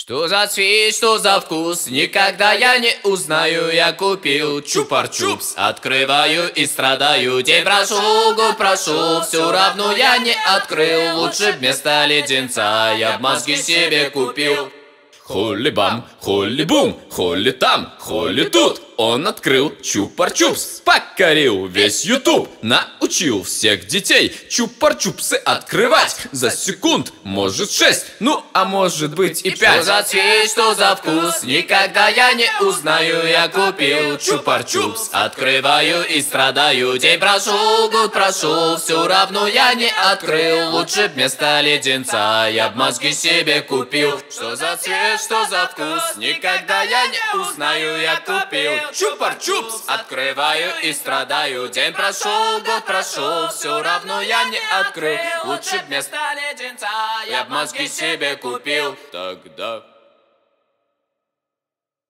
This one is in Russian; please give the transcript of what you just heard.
Что за цвет, что за вкус, никогда я не узнаю. Я купил чупар-чупс, открываю и страдаю. День прошел, год прошел, все равно я не открыл. Лучше вместо леденца я б мозги себе купил. Холли-бам, холли-бум, холли там, холли тут. Он открыл чупар-чупс, покорил весь ютуб. Научил всех детей чупар-чупсы открывать за секунд, может 6, ну а может быть и 5. Что за цвет, что за вкус, никогда я не узнаю. Я купил чупар-чупс, открываю и страдаю. День прошел, год прошел, все равно я не открыл. Лучше вместо леденца я б мозги себе купил. Что за цвет, что за вкус, никогда я не узнаю. Я купил чупар-чупс, открываю и страдаю. День прошел, год прошел, все равно я не открыл. Лучше вместо леденца я б мозги себе купил. Тогда